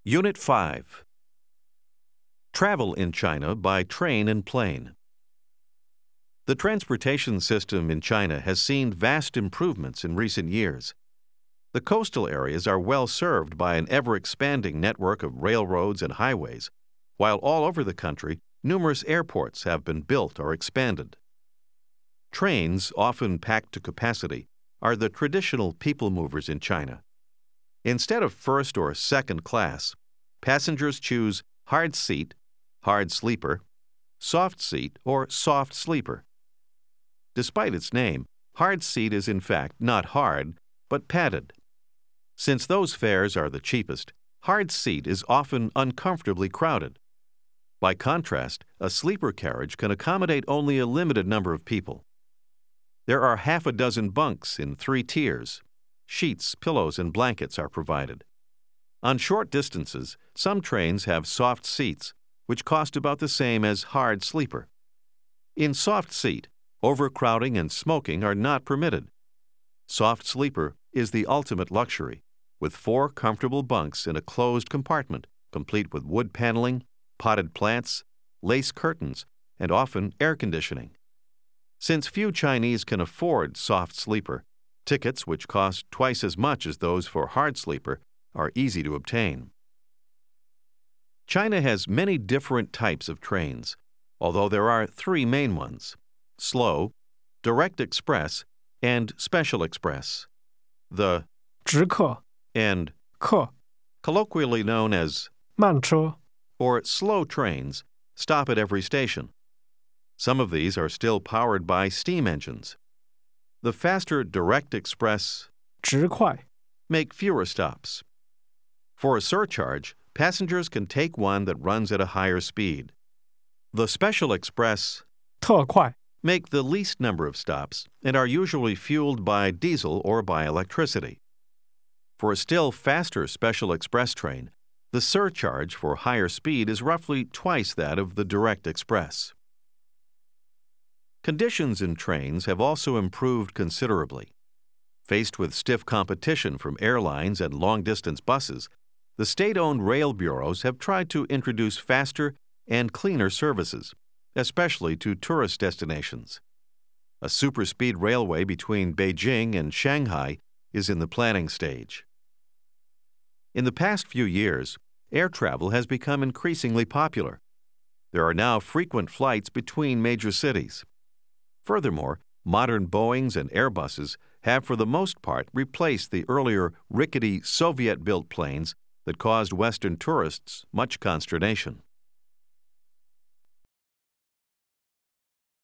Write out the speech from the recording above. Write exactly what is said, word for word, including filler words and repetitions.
Unit five. Travel in China by train and plane. The transportation system in China has seen vast improvements in recent years. The coastal areas are well served by an ever-expanding network of railroads and highways, while all over the country, numerous airports have been built or expanded. Trains, often packed to capacity, are the traditional people movers in China. Instead of first or second class, passengers choose hard seat, hard sleeper, soft seat, or soft sleeper. Despite its name, hard seat is in fact not hard, but padded. Since those fares are the cheapest, hard seat is often uncomfortably crowded. By contrast, a sleeper carriage can accommodate only a limited number of people. There are half a dozen bunks in three tiers. Sheets, pillows, and blankets are provided. On short distances, some trains have soft seats, which cost about the same as hard sleeper. In soft seat, overcrowding and smoking are not permitted. Soft sleeper is the ultimate luxury, with four comfortable bunks in a closed compartment, complete with wood paneling, potted plants, lace curtains, and often air conditioning. Since few Chinese can afford soft sleeper, tickets, which cost twice as much as those for hard sleeper, are easy to obtain. China has many different types of trains, although there are three main ones: slow, direct express, and special express. The 直客 and 客 colloquially known as 慢车 or slow trains stop at every station. Some of these are still powered by steam engines. The faster direct express 直快 make fewer stops. For a surcharge, passengers can take one that runs at a higher speed. The special express 特快 make the least number of stops and are usually fueled by diesel or by electricity. For a still faster special express train, the surcharge for higher speed is roughly twice that of the direct express. Conditions in trains have also improved considerably. Faced with stiff competition from airlines and long-distance buses, the state-owned rail bureaus have tried to introduce faster and cleaner services, especially to tourist destinations. A super-speed railway between Beijing and Shanghai is in the planning stage. In the past few years, air travel has become increasingly popular. There are now frequent flights between major cities. Furthermore, modern Boeings and Airbuses have for the most part replaced the earlier rickety Soviet-built planes that caused Western tourists much consternation.